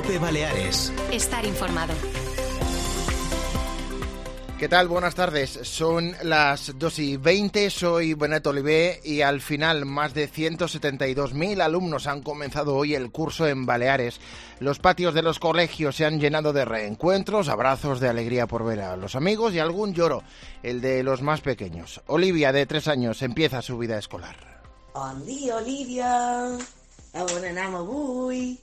COPE Baleares. Estar informado. ¿Qué tal? Buenas tardes. Son las 2:20, soy Benet Olivé y al final más de 172.000 alumnos han comenzado hoy el curso en Baleares. Los patios de los colegios se han llenado de reencuentros, abrazos de alegría por ver a los amigos y algún lloro, el de los más pequeños. Olivia, de 3 años, empieza su vida escolar. Bon dia, Olivia. A on anem avui?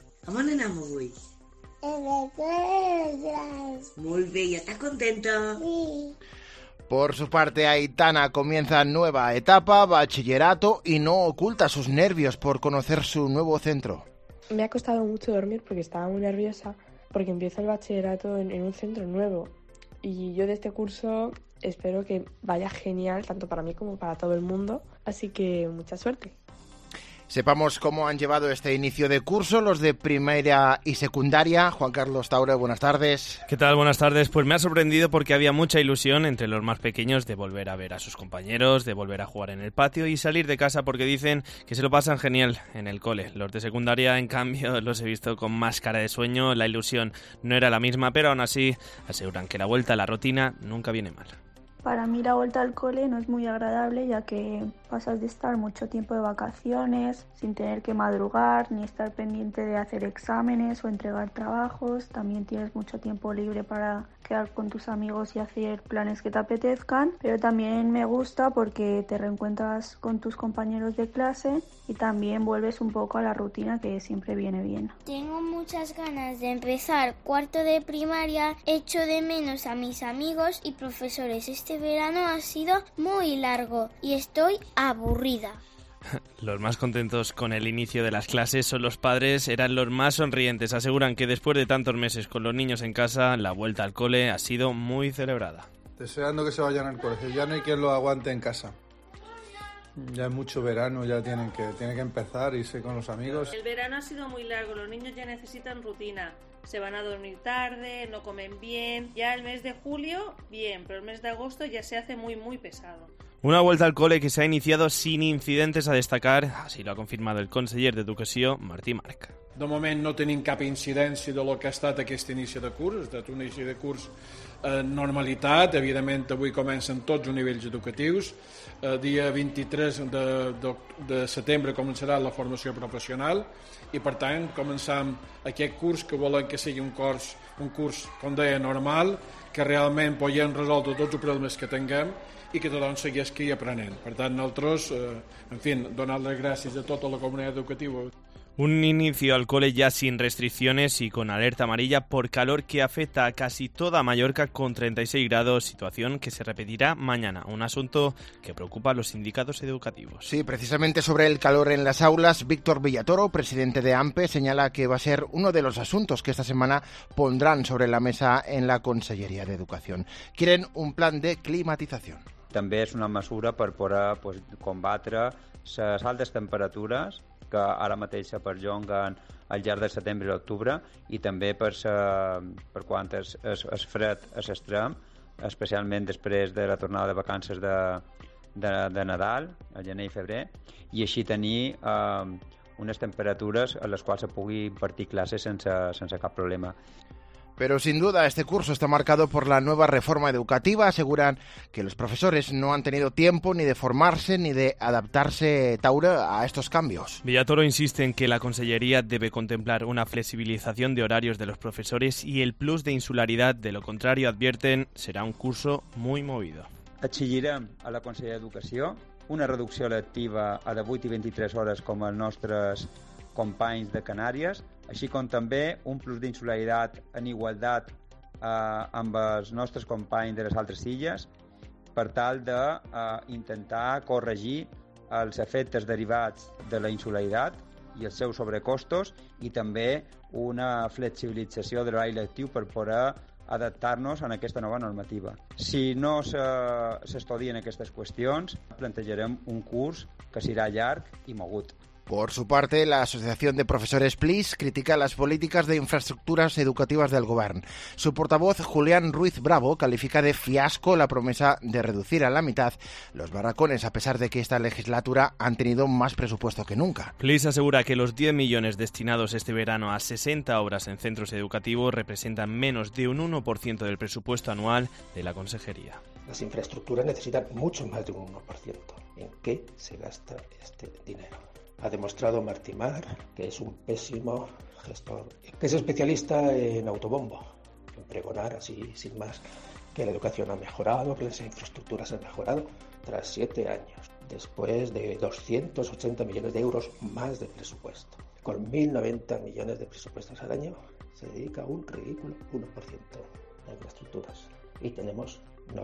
Muy bien, ¿ya estás contenta? Sí. Por su parte, Aitana comienza nueva etapa, bachillerato, y no oculta sus nervios por conocer su nuevo centro. Me ha costado mucho dormir porque estaba muy nerviosa, porque empiezo el bachillerato en un centro nuevo. Y yo de este curso espero que vaya genial, tanto para mí como para todo el mundo. Así que mucha suerte. Sepamos cómo han llevado este inicio de curso los de primaria y secundaria. Juan Carlos Taure, buenas tardes. ¿Qué tal? Buenas tardes. Pues me ha sorprendido porque había mucha ilusión entre los más pequeños de volver a ver a sus compañeros, de volver a jugar en el patio y salir de casa porque dicen que se lo pasan genial en el cole. Los de secundaria, en cambio, los he visto con más cara de sueño. La ilusión no era la misma, pero aún así aseguran que la vuelta a la rutina nunca viene mal. Para mí la vuelta al cole no es muy agradable, ya que pasas de estar mucho tiempo de vacaciones sin tener que madrugar ni estar pendiente de hacer exámenes o entregar trabajos. También tienes mucho tiempo libre para quedar con tus amigos y hacer planes que te apetezcan, pero también me gusta porque te reencuentras con tus compañeros de clase y también vuelves un poco a la rutina, que siempre viene bien. Tengo muchas ganas de empezar cuarto de primaria, echo de menos a mis amigos y profesores. Este verano ha sido muy largo y estoy aburrida. Los más contentos con el inicio de las clases son los padres, eran los más sonrientes. Aseguran que después de tantos meses con los niños en casa, la vuelta al cole ha sido muy celebrada. Deseando que se vayan al colegio, ya no hay quien los aguante en casa. Ya es mucho verano, ya tienen que empezar, irse con los amigos. El verano ha sido muy largo, los niños ya necesitan rutina. Se van a dormir tarde, no comen bien. Ya el mes de julio, bien, pero el mes de agosto ya se hace muy, muy pesado. Una vuelta al cole que se ha iniciado sin incidentes a destacar, así lo ha confirmado el conseller d'Educació, Martí Marc. De moment no tenim cap incidència de lo que ha estat aquest inici de curs, ha estat un inici de curs normalitat, evidentment avui comencen tots els nivells educatius, dia 23 de setembre començarà la formació professional i per tant començam aquest curs que volem que sigui un curs, com deia, normal, que realment puguem resoldre tots els problemes que tinguem i que tothom segueixi aprenent. Per tant, nosaltres, en fi, donar les gràcies a tota la comunitat educativa. Un inicio al cole ya sin restricciones y con alerta amarilla por calor que afecta a casi toda Mallorca con 36 grados, situación que se repetirá mañana, un asunto que preocupa a los sindicatos educativos. Sí, precisamente sobre el calor en las aulas, Víctor Villatoro, presidente de AMPE, señala que va a ser uno de los asuntos que esta semana pondrán sobre la mesa en la Conselleria de Educación. Quieren un plan de climatización. També és una mesura per poder combatre les altes temperatures que ara mateix se perllonguen al llarg de setembre i l'octubre i també per quan es fred és extrem, especialment després de la tornada de vacances de Nadal, a gener i febrer, i així tenir unes temperatures a les quals se pugui impartir classes sense cap problema. Pero sin duda este curso está marcado por la nueva reforma educativa. Aseguran que los profesores no han tenido tiempo ni de formarse ni de adaptarse, Taure, a estos cambios. Villatoro insiste en que la Consellería debe contemplar una flexibilización de horarios de los profesores y el plus de insularidad. De lo contrario, advierten, será un curso muy movido. Exigirem a la Conselleria d'Educació una reducció lectiva a de 8 i 23 hores com els nostres companys de Canàries, així com també un plus d'insularitat en igualtat amb els nostres companys de les altres illes per tal d'intentar corregir els efectes derivats de la insularitat i els seus sobrecostos i també una flexibilització de l'horari lectiu per poder adaptar-nos a aquesta nova normativa. Si no s'estudien aquestes qüestions, plantejarem un curs que serà llarg i mogut. Por su parte, la Asociación de Profesores PLIS critica las políticas de infraestructuras educativas del Gobierno. Su portavoz, Julián Ruiz Bravo, califica de fiasco la promesa de reducir a la mitad los barracones, a pesar de que esta legislatura han tenido más presupuesto que nunca. PLIS asegura que los 10 millones destinados este verano a 60 obras en centros educativos representan menos de un 1% del presupuesto anual de la consejería. Las infraestructuras necesitan mucho más de un 1%. ¿En qué se gasta este dinero? Ha demostrado Martí Mar que es un pésimo gestor, que es especialista en autobombo, en pregonar así, sin más, que la educación ha mejorado, que las infraestructuras han mejorado, tras 7 años, después de 280 millones de euros más de presupuesto. Con 1.090 millones de presupuestos al año, se dedica a un ridículo 1% a infraestructuras. Y tenemos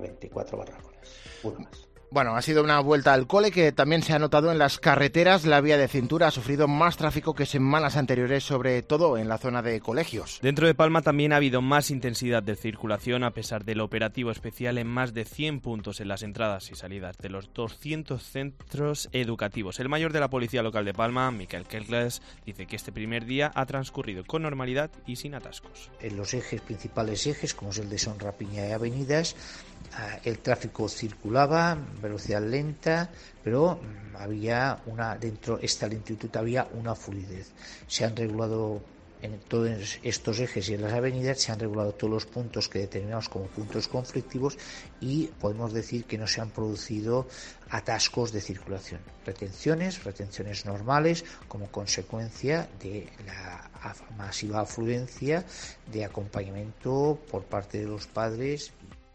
94 barracones, uno más. Bueno, ha sido una vuelta al cole que también se ha notado en las carreteras. La vía de cintura ha sufrido más tráfico que semanas anteriores, sobre todo en la zona de colegios. Dentro de Palma también ha habido más intensidad de circulación a pesar del operativo especial en más de 100 puntos en las entradas y salidas de los 200 centros educativos. El mayor de la Policía Local de Palma, Miquel Kelkles, dice que este primer día ha transcurrido con normalidad y sin atascos. En los principales ejes, como es el de Son Rapiña y Avenidas, el tráfico circulaba, velocidad lenta, pero había dentro de esta lentitud había una fluidez. Se han regulado en todos estos ejes y en las avenidas, se han regulado todos los puntos que determinamos como puntos conflictivos y podemos decir que no se han producido atascos de circulación. Retenciones normales como consecuencia de la masiva afluencia de acompañamiento por parte de los padres.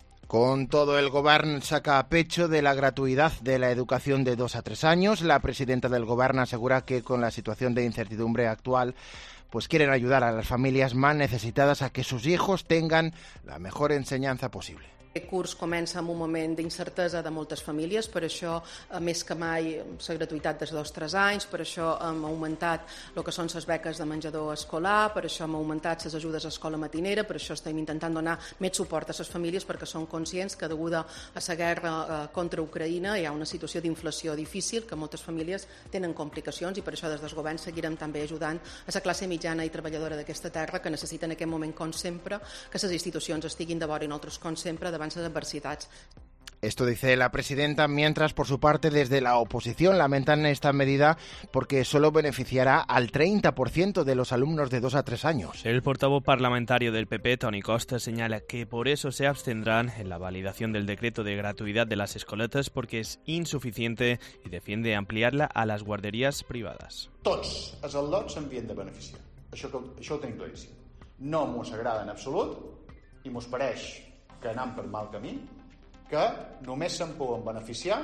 Con todo, el Gobierno saca pecho de la gratuidad de la educación de 2 a 3 años. La presidenta del Gobierno asegura que con la situación de incertidumbre actual, pues quieren ayudar a las familias más necesitadas a que sus hijos tengan la mejor enseñanza posible. Aquest curs comença en un moment d'incertesa de moltes famílies, per això, més que mai, la gratuïtat dels 2-3 anys, per això hem augmentat el que són les beques de menjador escolar, per això hem augmentat les ajudes a escola matinera, per això estem intentant donar més suport a les famílies perquè són conscients que degut a la guerra contra Ucraïna hi ha una situació d'inflació difícil, que moltes famílies tenen complicacions i per això des del govern seguirem també ajudant a la classe mitjana i treballadora d'aquesta terra que necessiten en aquest moment, com sempre, que les institucions estiguin de vora i nosaltres, com sempre, davant les adversidades. Esto dice la presidenta, mientras por su parte desde la oposición lamentan esta medida porque solo beneficiará al 30% de los alumnos de 2 a 3 años. El portavoz parlamentario del PP, Toni Costa, señala que por eso se abstendrán en la validación del decreto de gratuïtat de las escoletes porque es insuficiente y defiende ampliarla a las guarderías privadas. Tots els al·lots s'havien de beneficiar. Això ho tenim claríssim. No mos agrada en absolut i mos pareix que anant per mal camí, que només se'n poden beneficiar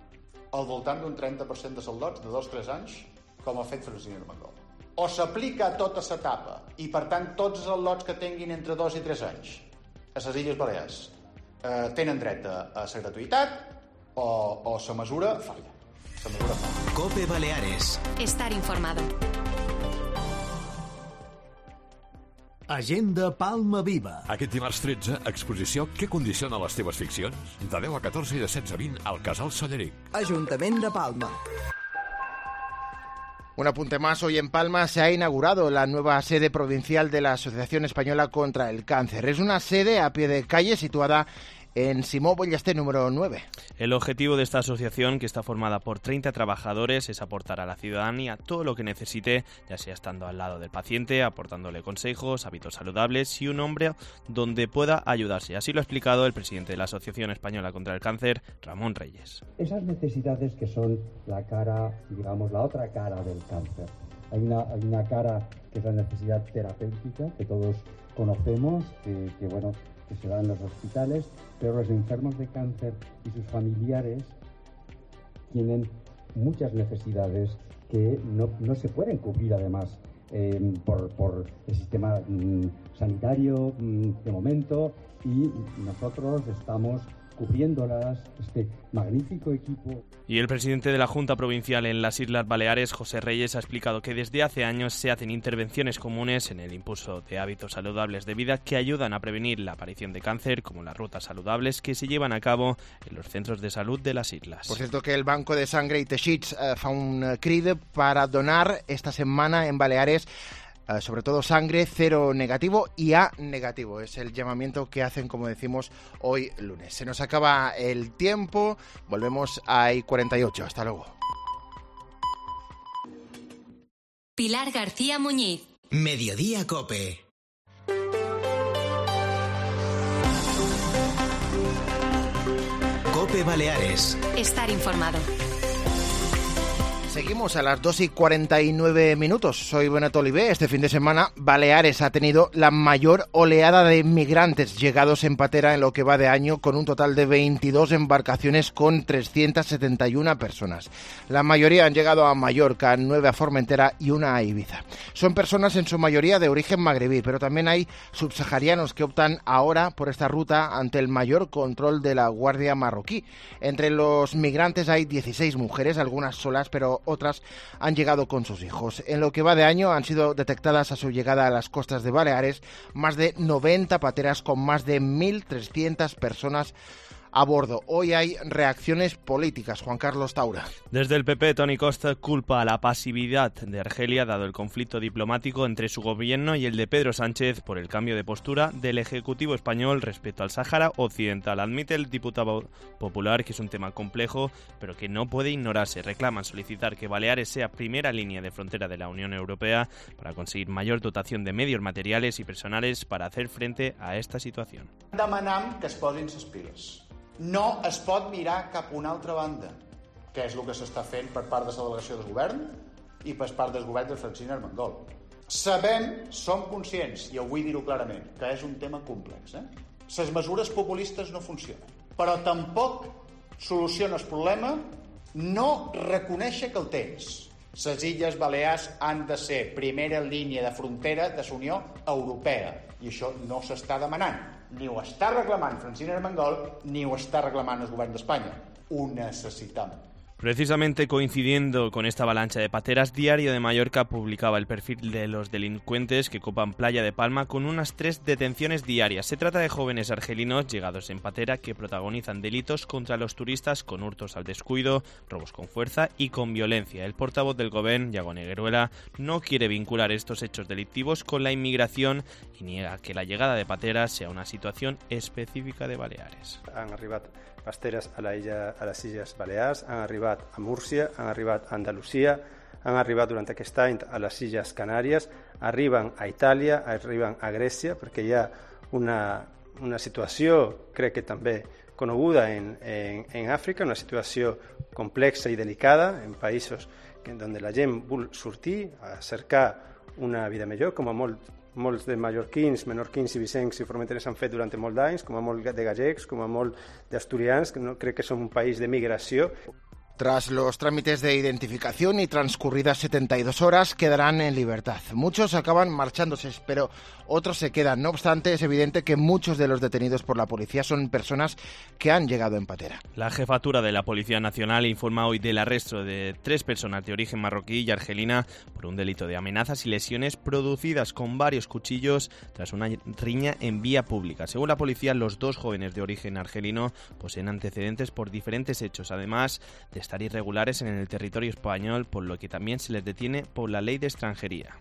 al voltant d'un 30% de soldats de 2-3 anys, com ha fet Francina Armengol. O s'aplica a tota l'etapa, i per tant tots els al·lots que tinguin entre 2 i 3 anys a les Illes Balears tenen dret a la gratuïtat, o la mesura falla. COPE Baleares. Estar informado. Agenda Palma Viva. Aquest dimarts 13, exposició Què condiciona les teves ficcions? De 10 a 14 i de 16 a 20 al Casal Solleric. Ajuntament de Palma. Un apunte más, hoy en Palma se ha inaugurado la nueva sede provincial de la Asociación Española contra el Cáncer. Es una sede a pie de calle situada en Simó Ballester número 9. El objetivo de esta asociación, que está formada por 30 trabajadores, es aportar a la ciudadanía todo lo que necesite, ya sea estando al lado del paciente, aportándole consejos, hábitos saludables y un hombre donde pueda ayudarse. Así lo ha explicado el presidente de la Asociación Española contra el Cáncer, Ramón Reyes. Esas necesidades que son la cara, digamos, la otra cara del cáncer. Hay una cara que es la necesidad terapéutica, que todos conocemos, que se da en los hospitales, pero los enfermos de cáncer y sus familiares tienen muchas necesidades que no se pueden cubrir además por el sistema sanitario de momento, y nosotros estamos cubriéndolas, este magnífico equipo. Y el presidente de la Junta Provincial en las Islas Baleares, José Reyes, ha explicado que desde hace años se hacen intervenciones comunes en el impulso de hábitos saludables de vida que ayudan a prevenir la aparición de cáncer, como las rutas saludables que se llevan a cabo en los centros de salud de las islas. Por cierto, que el Banco de Sangre i Teixits fa un crit para donar esta semana en Baleares sobre todo sangre cero negativo y A negativo. Es el llamamiento que hacen, como decimos, hoy lunes. Se nos acaba el tiempo, volvemos a I48. Hasta luego. Pilar García Muñiz. Mediodía COPE. COPE Baleares. Estar informado. Seguimos a las 2:49. Soy Benet Olivé. Este fin de semana Baleares ha tenido la mayor oleada de migrantes llegados en patera en lo que va de año, con un total de 22 embarcaciones con 371 personas. La mayoría han llegado a Mallorca, 9 a Formentera y 1 a Ibiza. Son personas en su mayoría de origen magrebí, pero también hay subsaharianos que optan ahora por esta ruta ante el mayor control de la Guardia marroquí. Entre los migrantes hay 16 mujeres, algunas solas, pero otras han llegado con sus hijos. En lo que va de año han sido detectadas a su llegada a las costas de Baleares más de 90 pateras con más de 1.300 personas a bordo. Hoy hay reacciones políticas. Juan Carlos Taura. Desde el PP, Toni Costa culpa a la pasividad de Argelia, dado el conflicto diplomático entre su gobierno y el de Pedro Sánchez, por el cambio de postura del Ejecutivo español respecto al Sáhara Occidental. Admite el diputado popular que es un tema complejo, pero que no puede ignorarse. Reclaman solicitar que Baleares sea primera línea de frontera de la Unión Europea para conseguir mayor dotación de medios materiales y personales para hacer frente a esta situación. Demanam que es posin les piles. No es pot mirar cap a una altra banda, que és el que s'està fent per part de la delegació del govern i per part del govern de Francina Armengol. Sabem, som conscients, i ho vull dir-ho clarament, que és un tema complex. Les mesures populistes no funcionen, però tampoc soluciona el problema no reconèixer que el tens. Les Illes Balears han de ser primera línia de frontera de la Unió Europea, i això no s'està demanant. Ni ho està reclamant Francina Armengol, ni ho està reclamant el govern d'Espanya. Ho necessitem. Precisamente coincidiendo con esta avalancha de pateras, Diario de Mallorca publicaba el perfil de los delincuentes que copan Playa de Palma con unas 3 detenciones diarias. Se trata de jóvenes argelinos llegados en patera que protagonizan delitos contra los turistas con hurtos al descuido, robos con fuerza y con violencia. El portavoz del Gobierno, Iago Negueruela, no quiere vincular estos hechos delictivos con la inmigración y niega que la llegada de pateras sea una situación específica de Baleares. Han arribat pasteres a les Illes Balears, han arribat a Múrcia, han arribat a Andalusia, han arribat durant aquest any a les Illes Canàries, arriben a Itàlia, arriben a Grècia, perquè hi ha una situació, crec que també coneguda en Àfrica, una situació complexa i delicada en països on la gent vol sortir a cercar una vida millor, com a molts de mallorquins, menorquins i vicencs i formenteres han fet durant molt d'anys, com a molt de gallecs, com a molt d'asturians, que no, crec que som un país de migració. Tras los trámites de identificación y transcurridas 72 horas, quedarán en libertad. Muchos acaban marchándose, pero otros se quedan. No obstante, es evidente que muchos de los detenidos por la policía son personas que han llegado en patera. La jefatura de la Policía Nacional informa hoy del arresto de 3 personas de origen marroquí y argelina por un delito de amenazas y lesiones producidas con varios cuchillos tras una riña en vía pública. Según la policía, los 2 jóvenes de origen argelino poseen antecedentes por diferentes hechos, además de estar irregulares en el territorio español, por lo que también se les detiene por la ley de extranjería.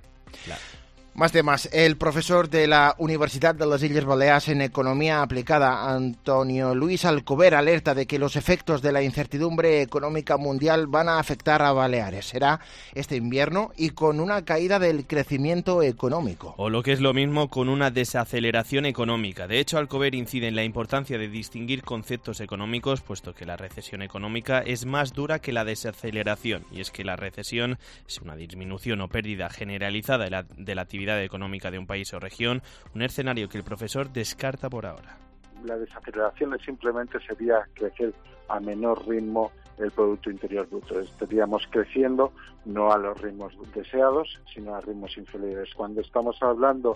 Más temas. El profesor de la Universidad de las Illes Balears en Economía Aplicada, Antonio Luis Alcover, alerta de que los efectos de la incertidumbre económica mundial van a afectar a Baleares. Será este invierno y con una caída del crecimiento económico. O lo que es lo mismo, con una desaceleración económica. De hecho, Alcover incide en la importancia de distinguir conceptos económicos, puesto que la recesión económica es más dura que la desaceleración. Y es que la recesión es una disminución o pérdida generalizada de la actividad económica de un país o región, un escenario que el profesor descarta por ahora. La desaceleración simplemente sería crecer a menor ritmo el Producto Interior Bruto. Estaríamos creciendo no a los ritmos deseados, sino a ritmos inferiores. Cuando estamos hablando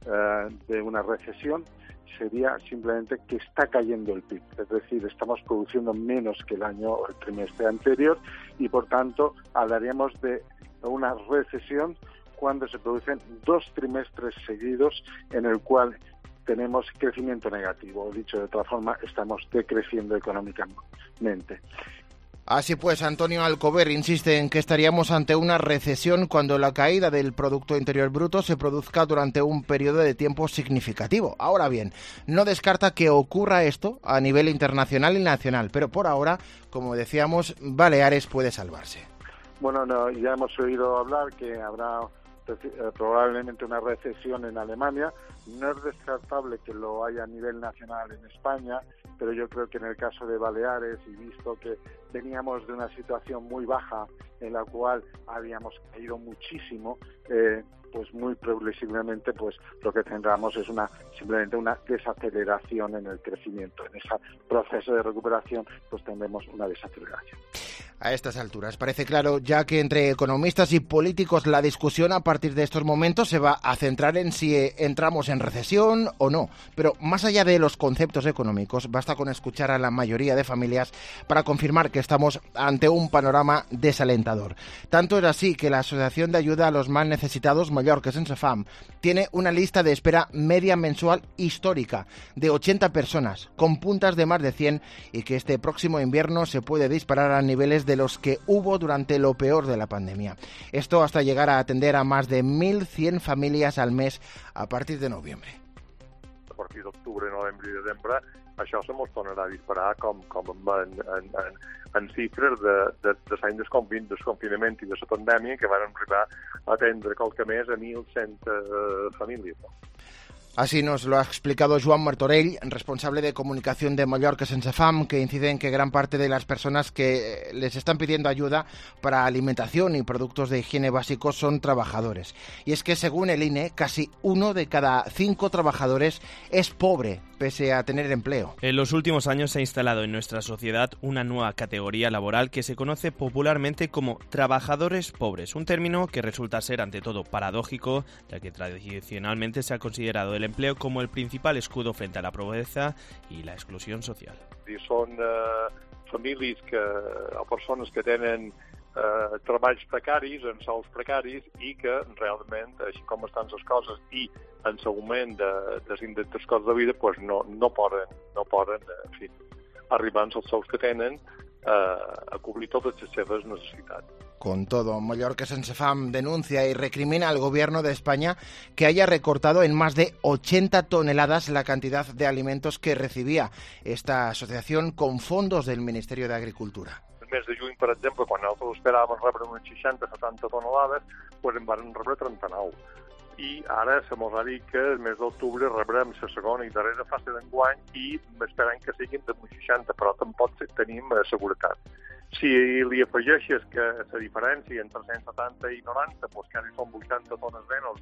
de una recesión sería simplemente que está cayendo el PIB, es decir, estamos produciendo menos que el trimestre anterior y por tanto hablaríamos de una recesión cuando se producen 2 trimestres seguidos en el cual tenemos crecimiento negativo, o dicho de otra forma, estamos decreciendo económicamente. Así pues, Antonio Alcover insiste en que estaríamos ante una recesión cuando la caída del Producto Interior Bruto se produzca durante un periodo de tiempo significativo. Ahora bien, no descarta que ocurra esto a nivel internacional y nacional, pero por ahora, como decíamos, Baleares puede salvarse. Bueno, ya hemos oído hablar que habrá probablemente una recesión en Alemania. No es descartable que lo haya a nivel nacional en España, pero yo creo que en el caso de Baleares, y visto que veníamos de una situación muy baja en la cual habíamos caído muchísimo, pues muy previsiblemente pues lo que tendremos es simplemente una desaceleración en el crecimiento. En ese proceso de recuperación pues tendremos una desaceleración. A estas alturas parece claro ya que entre economistas y políticos la discusión a partir de estos momentos se va a centrar en si entramos en recesión o no. Pero más allá de los conceptos económicos, basta con escuchar a la mayoría de familias para confirmar que estamos ante un panorama desalentador. Tanto es así que la Asociación de Ayuda a los Más Necesitados, Mallorca Sense Fam, tiene una lista de espera media mensual histórica de 80 personas, con puntas de más de 100, y que este próximo invierno se puede disparar a niveles de los que hubo durante lo peor de la pandemia. Esto hasta llegar a atender a más de 1.100 familias al mes a partir de noviembre. A partir d'octubre, novembre i desembre, això se mos tornarà a disparar com en xifres de l'any desconfinament i de la pandèmia, que van arribar a atendre qualque més a 1.100 famílies. Así nos lo ha explicado Joan Martorell, responsable de comunicación de Mallorca Sense Fam, que incide en que gran parte de las personas que les están pidiendo ayuda para alimentación y productos de higiene básicos son trabajadores. Y es que según el INE, casi 1 de cada 5 trabajadores es pobre, pese a tener empleo. En los últimos años se ha instalado en nuestra sociedad una nueva categoría laboral que se conoce popularmente como trabajadores pobres, un término que resulta ser ante todo paradójico, ya que tradicionalmente se ha considerado el empleo como el principal escudo frente a la pobreza y la exclusión social. Són famílies o persones que tenen treballs precaris, en sous precaris, i que realment, així com estan les coses i en l'augment dels índexs de vida, pues no poden en fi, arribar als sous que tenen a cobrir totes les seves necessitats. Con todo, Mallorca Sense Fam denuncia y recrimina al gobierno de España que haya recortado en más de 80 toneladas la cantidad de alimentos que recibía esta asociación con fondos del Ministerio de Agricultura. El mes de juny, per exemple, quan nosaltres esperàvem rebre unes 60-70 tonelades, pues en van rebre 39. I ara se mos ha dit que el mes d'octubre rebrem la segona i darrera fase d'enguany i esperem que siguin de 60, però tampoc tenim seguretat. Si li afegeixes que la diferència entre 170 i 90, doncs quasi són 80 tones menys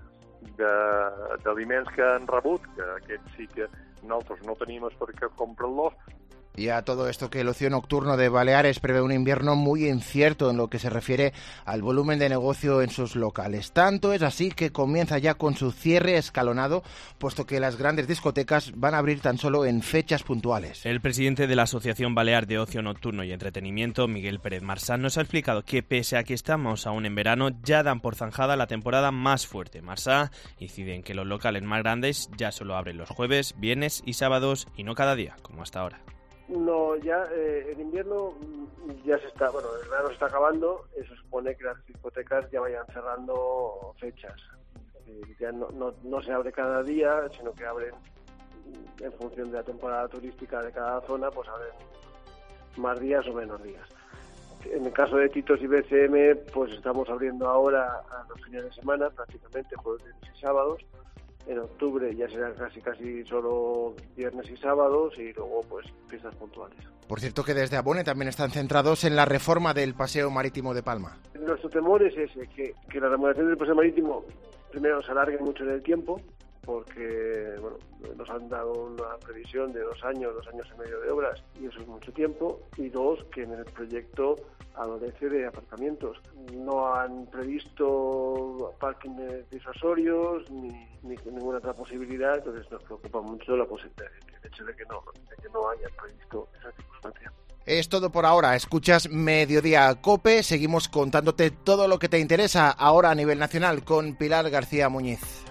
d'aliments que han rebut, que aquests sí que nosaltres no tenim per què comprar-los. Y a todo esto que el ocio nocturno de Baleares prevé un invierno muy incierto en lo que se refiere al volumen de negocio en sus locales. Tanto es así que comienza ya con su cierre escalonado, puesto que las grandes discotecas van a abrir tan solo en fechas puntuales. El presidente de la Asociación Balear de Ocio Nocturno y Entretenimiento, Miguel Pérez Marsá, nos ha explicado que pese a que estamos aún en verano, ya dan por zanjada la temporada más fuerte. Marsá incide en que los locales más grandes ya solo abren los jueves, viernes y sábados y no cada día, como hasta ahora. No, ya el invierno ya el verano se está acabando, eso supone que las discotecas ya vayan cerrando fechas. Ya no se abre cada día, sino que abren en función de la temporada turística de cada zona, pues abren más días o menos días. En el caso de Titos y BCM, pues estamos abriendo ahora a los fines de semana, prácticamente jueves, viernes y sábados. En octubre ya serán casi solo viernes y sábados y luego pues fiestas puntuales. Por cierto que desde Abone también están centrados en la reforma del Paseo Marítimo de Palma. Nuestro temor es ese, que la remodelación del Paseo Marítimo primero se alargue mucho en el tiempo porque bueno, nos han dado una previsión de 2 años y medio de obras, y eso es mucho tiempo. Y 2, que en el proyecto adolece de aparcamientos. No han previsto parking disuasorios ni ninguna otra posibilidad, entonces nos preocupa mucho el hecho de que no hayan previsto esa circunstancia. Es todo por ahora. Escuchas Mediodía COPE. Seguimos contándote todo lo que te interesa ahora a nivel nacional con Pilar García Muñiz.